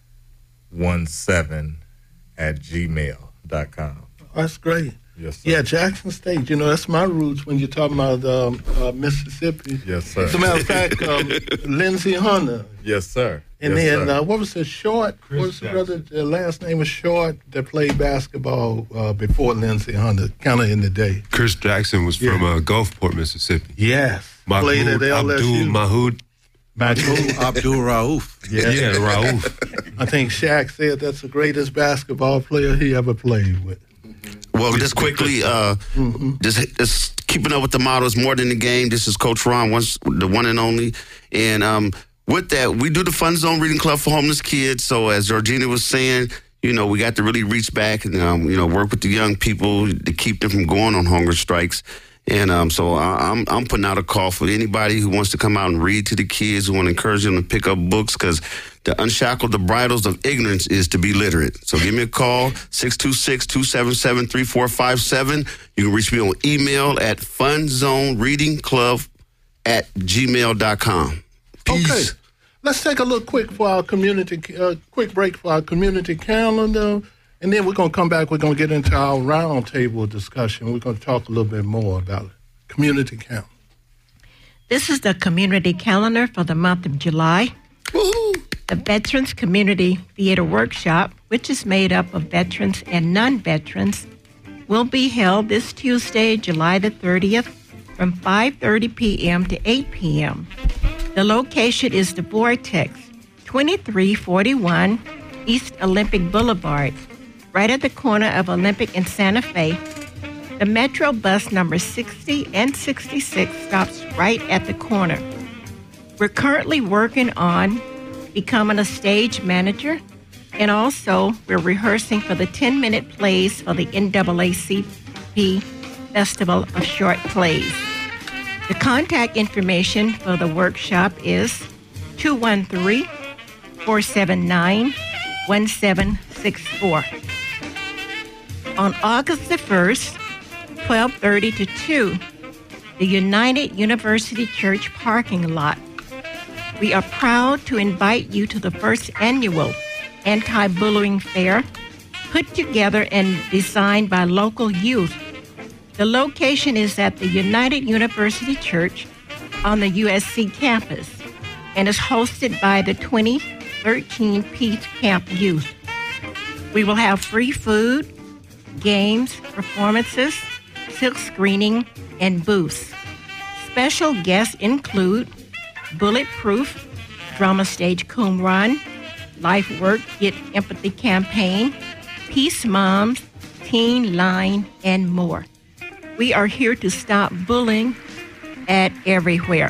one seven at gmail dot com. That's great. Yes, sir. Yeah, Jackson State. You know, that's my roots when you're talking about um, uh, Mississippi. Yes, sir. As a matter of fact, um, Lindsey Hunter. Yes, sir. And Yes, then, sir. uh, what was the Short? Chris What was the Jackson. brother? The last name was Short that played basketball uh, before Lindsey Hunter, kind of in the day. Chris Jackson was from Yeah. uh, Gulfport, Mississippi. Yes. Played at Mahmoud L S U. Abdul Mahoud. Abdul, Abdul Rauf. Yeah. Yeah, Raouf. I think Shaq said that's the greatest basketball player he ever played with. Well, just quickly, uh, just, just keeping up with the models more than the game. This is Coach Ron, once the one and only. And um, with that, we do the Fun Zone Reading Club for homeless kids. So as Georgina was saying, you know, we got to really reach back and, um, you know, work with the young people to keep them from going on hunger strikes. And um, so I, I'm I'm putting out a call for anybody who wants to come out and read to the kids, who want to encourage them to pick up books, because the unshackle the bridles of ignorance is to be literate. So give me a call, six two six, two seven seven, three four five seven. You can reach me on email at funzonereadingclub at gmail dot com. Peace. Okay. Let's take a look quick for our community, uh, quick break for our community calendar. And then we're going to come back. We're going to get into our roundtable discussion. We're going to talk a little bit more about it. Community calendar. This is the community calendar for the month of July. Woo-hoo. The Veterans Community Theater Workshop, which is made up of veterans and non-veterans, will be held this Tuesday, July the thirtieth, from five thirty p.m. to eight p.m. The location is the Vortex, twenty-three forty-one East Olympic Boulevard, right at the corner of Olympic and Santa Fe. The Metro bus number sixty and sixty-six stops right at the corner. We're currently working on becoming a stage manager, and also we're rehearsing for the ten-minute plays for the N double A C P Festival of Short Plays. The contact information for the workshop is two one three, four seven nine, one seven six four. On August the first, twelve thirty to two, the United University Church parking lot. We are proud to invite you to the first annual anti-bullying fair, put together and designed by local youth. The location is at the United University Church on the U S C campus and is hosted by the twenty thirteen Peach Camp Youth. We will have free food, games, performances, silk screening, and booths. Special guests include Bulletproof, Drama Stage Qumran, Life Work Get Empathy Campaign, Peace Moms, Teen Line, and more. We are here to stop bullying at everywhere.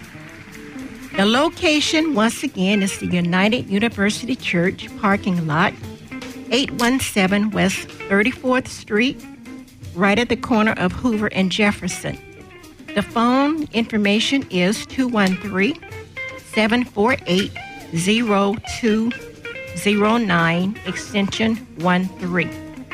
The location, once again, is the United University Church parking lot, eight one seven West thirty-fourth Street, right at the corner of Hoover and Jefferson. The phone information is two one three, seven four eight, zero two zero nine, extension one three.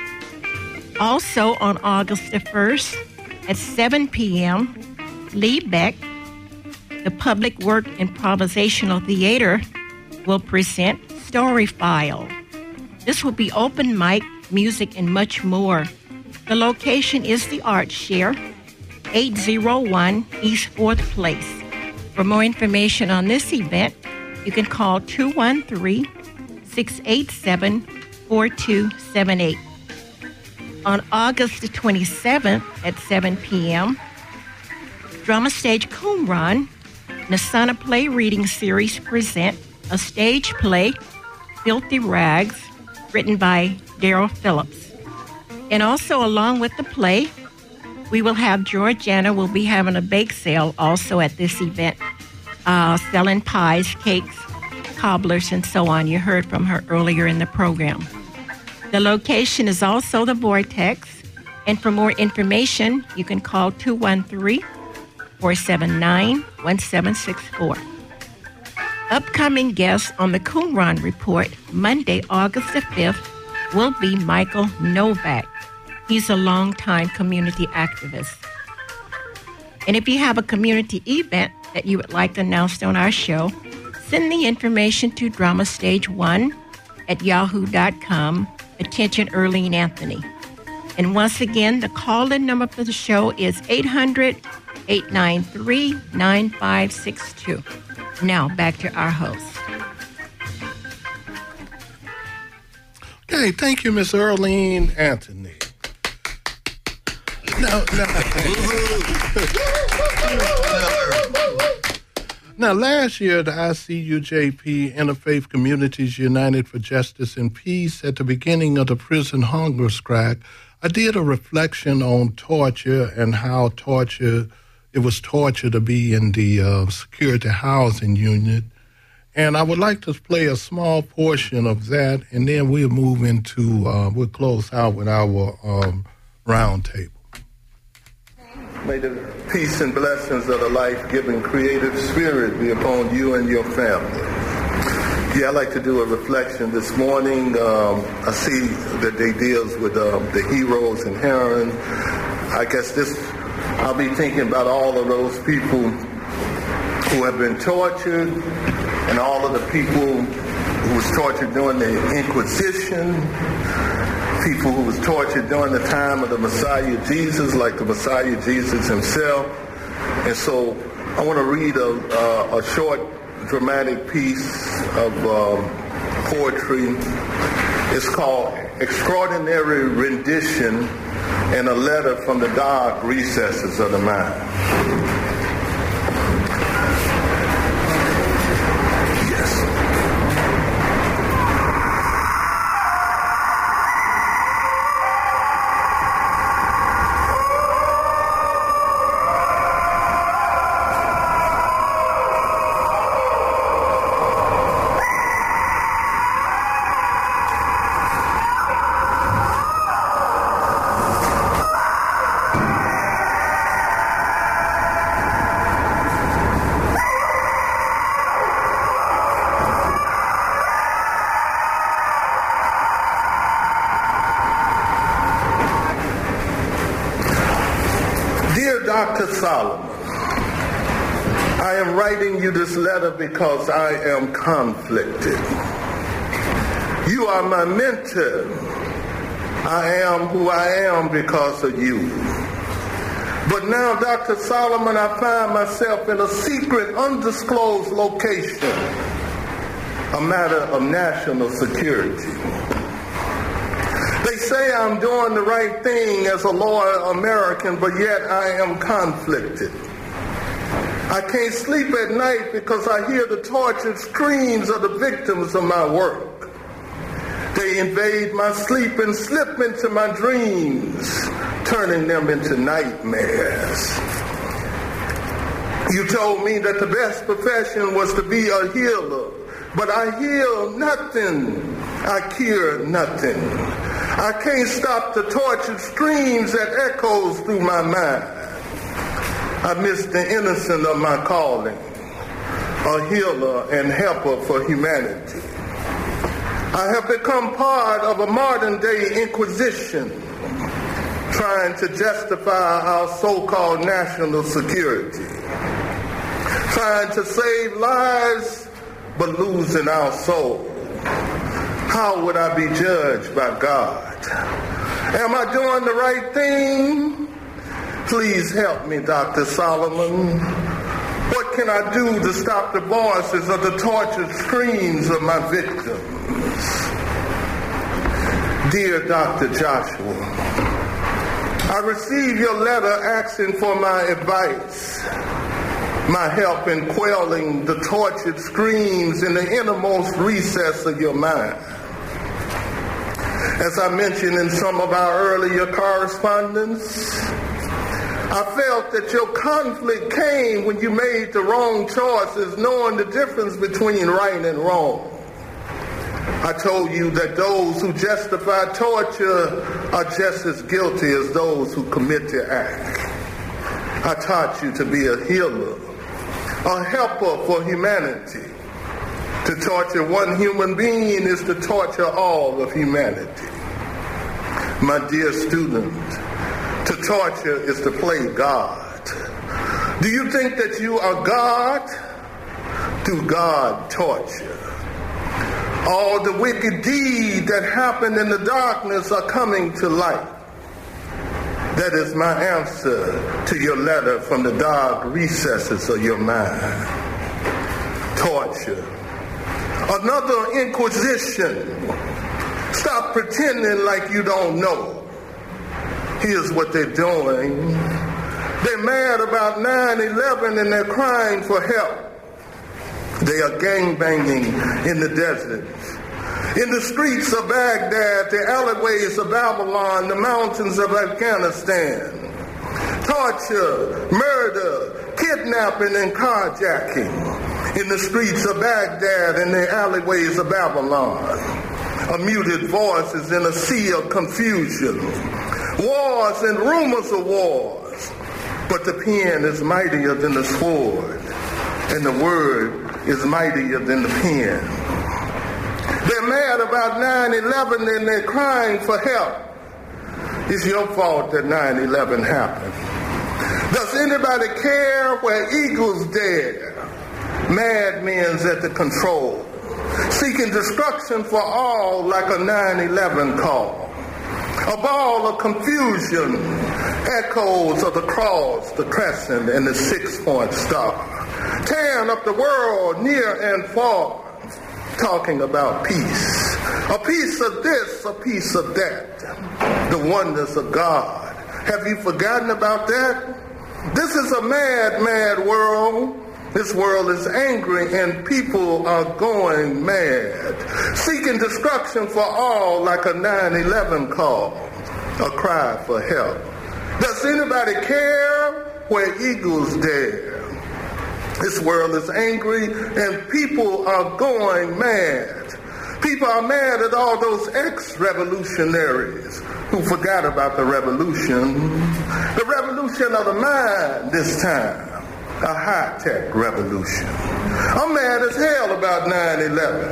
Also on August the first at seven p.m., Lee Beck, the Public Work Improvisational Theater will present Story File. This will be open mic, music, and much more. The location is the Art Share, eight oh one East fourth Place. For more information on this event, you can call two one three, six eight seven, four two seven eight. On August the twenty-seventh at seven p.m., Drama Stage Qumran, Nasana Play Reading Series present a stage play, Filthy Rags, written by Daryl Phillips. And also along with the play, we will have Georgiana will be having a bake sale also at this event, uh, selling pies, cakes, cobblers, and so on. You heard from her earlier in the program. The location is also the Vortex, and for more information, you can call two one three, four seven nine, one seven six four. Upcoming guests on the Qumran Report, Monday, August the fifth, will be Michael Novak. He's a longtime community activist. And if you have a community event that you would like announced on our show, send the information to drama stage one at yahoo dot com. Attention, Earlene Anthony. And once again, the call-in number for the show is eight hundred, eight nine three, nine five six two. Now, back to our host. Okay, thank you, Miss Earlene Anthony. Now, now, now, last year, the I C U J P, Interfaith Communities United for Justice and Peace, at the beginning of the prison hunger strike, I did a reflection on torture and how torture, it was torture to be in the uh, security housing unit. And I would like to play a small portion of that, and then we'll move into, uh, we'll close out with our um, round table. May the peace and blessings of the life-giving creative spirit be upon you and your family. Yeah, I'd like to do a reflection this morning. Um, I see that they deals with um, the heroes and heroines. I guess this, I'll be thinking about all of those people who have been tortured and all of the people who was tortured during the Inquisition, people who was tortured during the time of the Messiah Jesus, like the Messiah Jesus himself. And so I want to read a, uh, a short dramatic piece of um, poetry. It's called Extraordinary Rendition and a Letter from the Dark Recesses of the Mind. Doctor Solomon, I am writing you this letter because I am conflicted. You are my mentor. I am who I am because of you. But now, Doctor Solomon, I find myself in a secret, undisclosed location, a matter of national security. They say I'm doing the right thing as a loyal American, but yet I am conflicted. I can't sleep at night because I hear the tortured screams of the victims of my work. They invade my sleep and slip into my dreams, turning them into nightmares. You told me that the best profession was to be a healer, but I heal nothing. I cure nothing. I can't stop the tortured screams that echoes through my mind. I miss the innocence of my calling, a healer and helper for humanity. I have become part of a modern-day inquisition, trying to justify our so-called national security. trying to save lives, but losing our soul. How would I be judged by God? Am I doing the right thing? Please help me, Doctor Solomon. What can I do to stop the voices of the tortured screams of my victims? Dear Doctor Joshua, I received your letter asking for my advice, my help in quelling the tortured screams in the innermost recess of your mind. As I mentioned in some of our earlier correspondence, I felt that your conflict came when you made the wrong choices, knowing the difference between right and wrong. I told you that those who justify torture are just as guilty as those who commit the act. I taught you to be a healer, a helper for humanity. To torture one human being is to torture all of humanity. My dear student, to torture is to play God. Do you think that you are God? Do God torture? All the wicked deeds that happened in the darkness are coming to light. That is my answer to your letter from the dark recesses of your mind. Torture. Another inquisition. Stop pretending like you don't know. Here's what they're doing. They're mad about nine eleven and they're crying for help. They are gangbanging in the desert, in the streets of Baghdad, the alleyways of Babylon, the mountains of Afghanistan. Torture, murder, kidnapping, and carjacking in the streets of Baghdad and the alleyways of Babylon. A muted voices in a sea of confusion. Wars and rumors of wars. But the pen is mightier than the sword, and the word is mightier than the pen. They're mad about nine eleven and they're crying for help. It's your fault that nine eleven happened. Does anybody care where eagles dare? Madmen's at the control, seeking destruction for all like a nine eleven call. A ball of confusion, echoes of the cross, the crescent, and the six-point star. Tearing up the world near and far, talking about peace. A piece of this, a piece of that. The wonders of God. Have you forgotten about that? This is a mad, mad world. This world is angry and people are going mad, seeking destruction for all like a nine eleven call, a cry for help. Does anybody care where eagles dare? This world is angry and people are going mad. People are mad at all those ex-revolutionaries who forgot about the revolution. The revolution of the mind this time. A high-tech revolution. I'm mad as hell about nine eleven.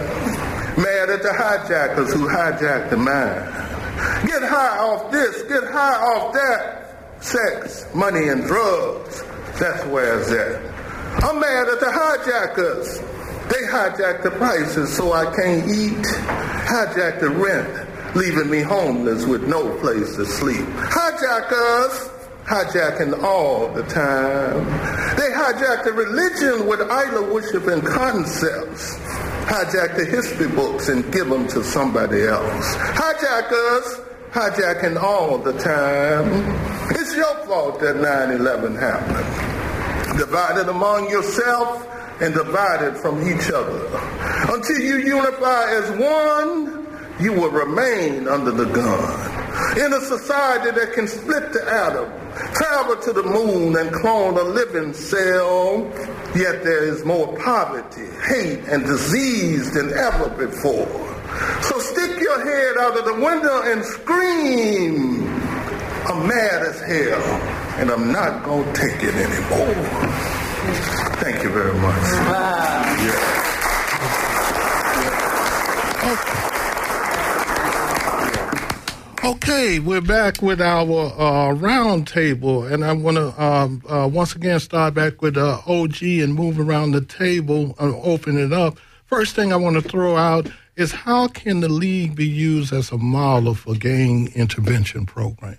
Mad at the hijackers who hijacked the mind. Get high off this, get high off that. Sex, money, and drugs. That's where it's at. I'm mad at the hijackers. They hijacked the prices so I can't eat. Hijacked the rent, leaving me homeless with no place to sleep. Hijackers. Hijacking all the time. They hijack the religion with idol worship and concepts. Hijack the history books and give them to somebody else. Hijackers, hijacking all the time. It's your fault that nine eleven happened. Divided among yourself and divided from each other. Until you unify as one, you will remain under the gun. In a society that can split the atom, travel to the moon and clone a living cell, yet there is more poverty, hate, and disease than ever before. So stick your head out of the window and scream, I'm mad as hell, and I'm not going to take it anymore. Thank you very much. Wow. Yeah. Okay, we're back with our uh, round table, and I want to um, uh, once again start back with uh, O G and move around the table and open it up. First thing I want to throw out is how can the league be used as a model for gang intervention programs?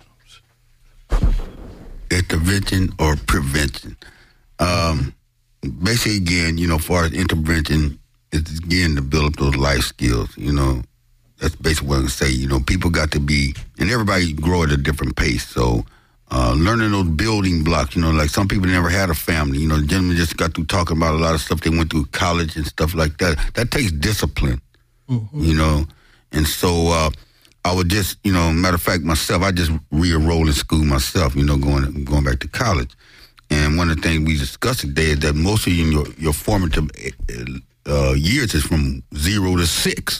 Intervention or prevention. Um, basically, again, you know, far as intervention, it's again to build up those life skills, you know. That's basically what I'm going to say. You know, people got to be, and everybody grow at a different pace. So uh, learning those building blocks, you know, like some people never had a family. You know, the gentleman just got through talking about a lot of stuff. They went through college and stuff like that. That takes discipline, mm-hmm. you know. And so uh, I would just, you know, matter of fact, myself, I just re-enrolled in school myself, you know, going going back to college. And one of the things we discussed today is that most of you in your, your formative uh, years is from zero to six.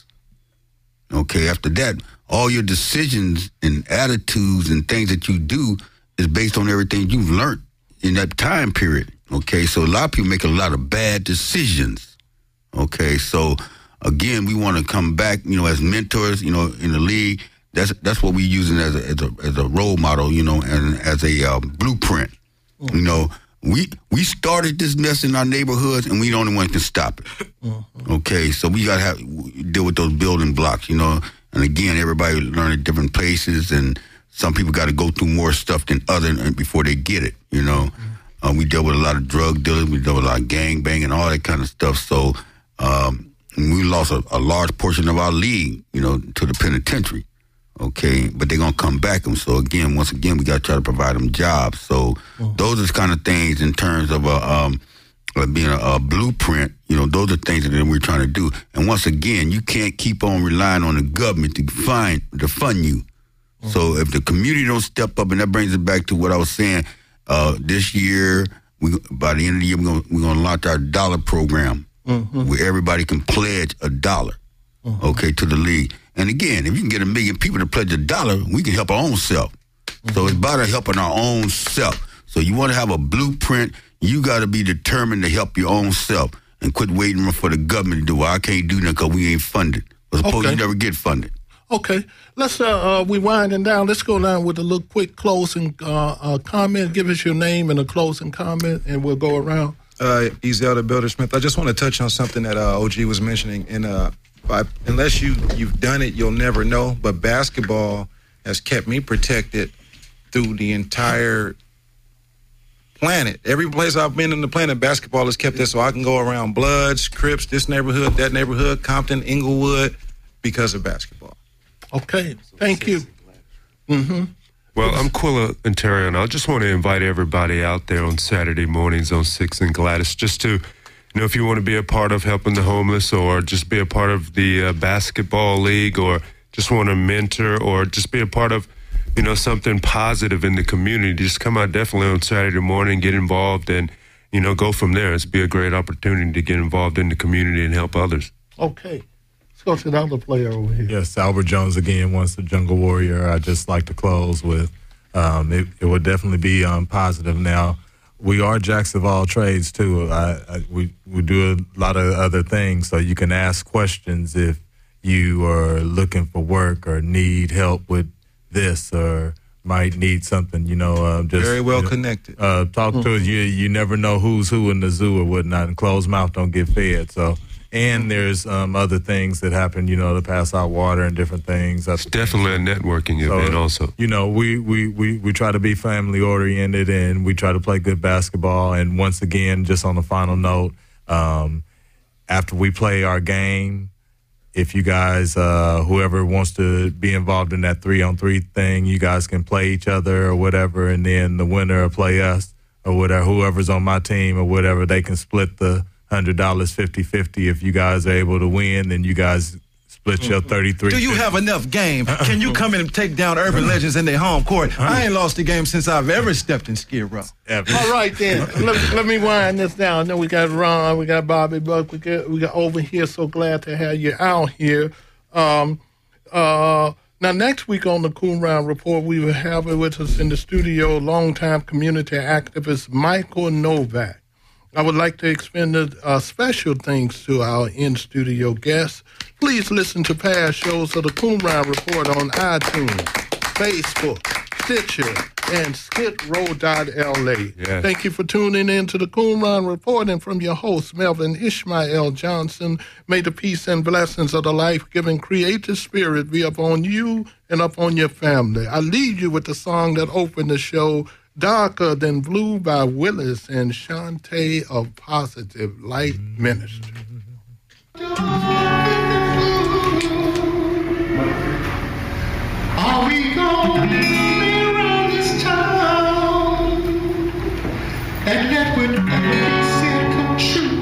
Okay, after that, all your decisions and attitudes and things that you do is based on everything you've learned in that time period. Okay, so a lot of people make a lot of bad decisions. Okay, so again, we want to come back, you know, as mentors, you know, in the league. That's that's what we're using as a as a, as a role model, you know, and as a uh, blueprint. Mm-hmm. You know, we we started this mess in our neighborhoods, and we the only one can stop it. Mm-hmm. Okay, so we gotta have deal with those building blocks, you know. And again, everybody learn at different places, and some people got to go through more stuff than other before they get it. You know, mm-hmm. uh, we dealt with a lot of drug dealers, we dealt with a lot of gang banging, and all that kind of stuff. So um, we lost a, a large portion of our league, you know, to the penitentiary. Okay, but they're gonna come back. And so again, once again, we got to try to provide them jobs. So mm-hmm. those are the kind of things in terms of a, um, being a, a blueprint. You know, those are things that we're trying to do. And once again, you can't keep on relying on the government to find to fund you. Mm-hmm. So if the community don't step up, and that brings it back to what I was saying, uh, this year, we by the end of the year, we're gonna we're gonna launch our dollar program mm-hmm. where everybody can pledge a dollar, mm-hmm. okay, to the league. And again, if you can get a million people to pledge a dollar, we can help our own self. Mm-hmm. So it's about helping our own self. So you want to have a blueprint, you got to be determined to help your own self and quit waiting for the government to do, well, I can't do that because we ain't funded. But suppose okay. you never get funded. Okay. Let's, uh, uh, we winding down. Let's go down with a little quick closing uh, uh, comment. Give us your name and a closing comment, and we'll go around. Uh, Ezelda Builder-Smith. I just want to touch on something that uh, O G was mentioning in uh But unless you, you've done it, you'll never know. But basketball has kept me protected through the entire planet. Every place I've been in the planet, basketball has kept it so I can go around Bloods, Crips, this neighborhood, that neighborhood, Compton, Inglewood, because of basketball. Okay, thank you. Mm-hmm. Well, I'm Quilla Interior, and I just want to invite everybody out there on Saturday mornings on sixth and Gladys just to you know, if you want to be a part of helping the homeless or just be a part of the uh, basketball league or just want to mentor or just be a part of, you know, something positive in the community, just come out definitely on Saturday morning, get involved, and, you know, go from there. It's be a great opportunity to get involved in the community and help others. Okay. Let's go to the other player over here. Yes, Albert Jones again, once the Jungle Warrior. I just like to close with, um, it, it would definitely be um, positive now. We are jacks of all trades, too. I, I, we, we do a lot of other things, so you can ask questions if you are looking for work or need help with this or might need something, you know. Uh, just Very well you know, connected. Uh, talk mm-hmm. to us. You, you never know who's who in the zoo or whatnot, and closed mouth don't get fed. So, and there's um, other things that happen, you know, to pass out water and different things. It's definitely a networking so, event also. You know, we, we, we, we try to be family-oriented, and we try to play good basketball. And once again, just on the final note, um, after we play our game, if you guys, uh, whoever wants to be involved in that three-on-three thing, you guys can play each other or whatever, and then the winner will play us or whatever, whoever's on my team or whatever, they can split the one hundred dollars fifty-fifty. If you guys are able to win, then you guys split your thirty-three. Do you have enough game? Can you come in and take down Urban Legends in their home court? I ain't lost a game since I've ever stepped in Skid Row. All right, then. let, let me wind this down. I know we got Ron, we got Bobby Buck, we got, we got over here. So glad to have you out here. Um, uh, now, next week on the Cool Round Report, we will have with us in the studio longtime community activist Michael Novak. I would like to extend a, a special thanks to our in-studio guests. Please listen to past shows of the Coon Round Report on iTunes. Facebook, Stitcher, and skid row dot L A. Yes. Thank you for tuning in to the Qumran Report, and from your host, Melvin Ishmael Johnson. May the peace and blessings of the life-giving creative spirit be upon you and upon your family. I leave you with the song that opened the show, Darker Than Blue by Willis and Shantae of Positive Light Ministry. Are we going around this town and let whatever they said come true?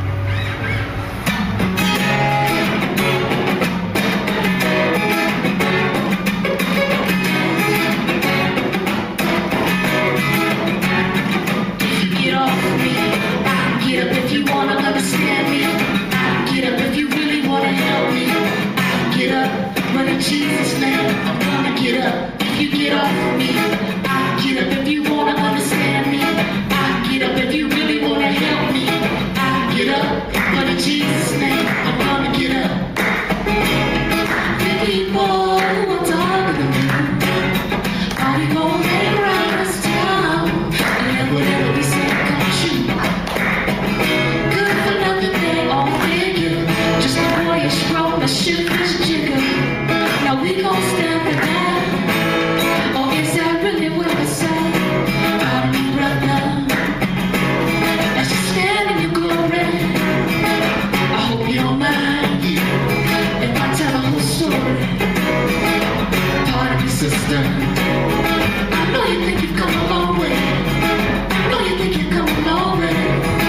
If you get off of me, I can get up if you wanna understand me. I can get up if you really wanna help me. I can get up, but in Jesus' name, I'm gonna get up. If you get off of me, I can get up if you wanna understand me. I can get up if you really wanna help me. I can get up, but in Jesus' name, I'm gonna get up. The people who are talking to me, are we gonna hang around this town and let whatever we say come true? Good for nothing, they all figure. Just a boyish roll, a shiftless jigger. Now we gon' stand for that. Or is that really what we say? Pardon me, brother, as you stand in your glory, I hope you don't mind if I tell the whole story. Pardon me, sister, I know you think you've come a long way. I know you think you've come a long way.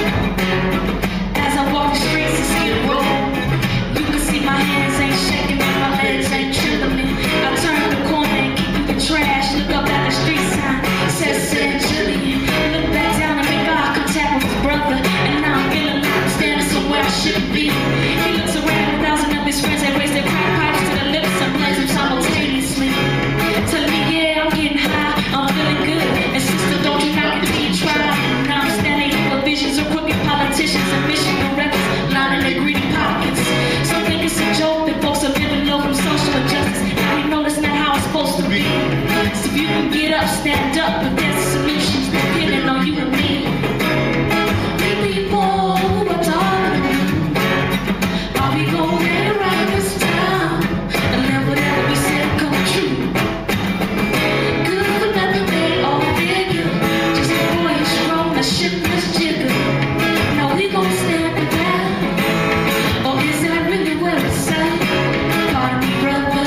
As I walk the streets and see it roll, you can see my hands ain't shaking me, my legs ain't tripping me. I turn the corner and keep through the trash. Look up at the street sign, it says San Julian. Look back down and make eye contact with his brother. And now I'm feeling like I'm standing somewhere I shouldn't be. He looks around a thousand of his friends that raise their crack pipes to their lips and blends them simultaneously. Telling me, yeah, I'm getting high, I'm feeling good. And sister, don't you knock until you try. Now I'm standing here with visions of crooked politicians and mission directors lining their greedy pockets. Some think it's a joke that folks are living low from social injustice. Now we know that's not how it's supposed to be. So if you can get up, stand up, but there's solutions depending on you and me. We people who are talking, are we going around this town and let whatever we said come true? Good for nothing, they all figure. Just a boyish roll, a shiftless jigger. Now we gon' stand for that. Or is that really what it say? Pardon me, brother,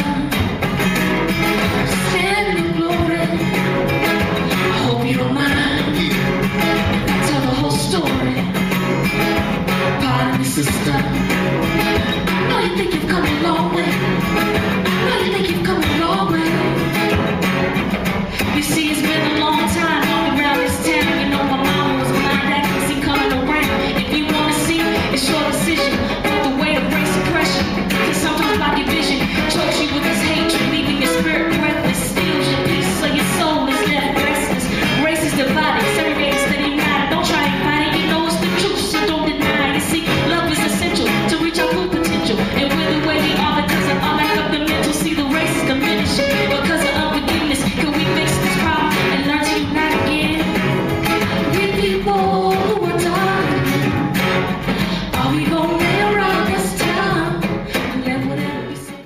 stand in your glory. I hope you don't mind if I tell the whole story. Pardon me, sister, I know you think you've come a long way.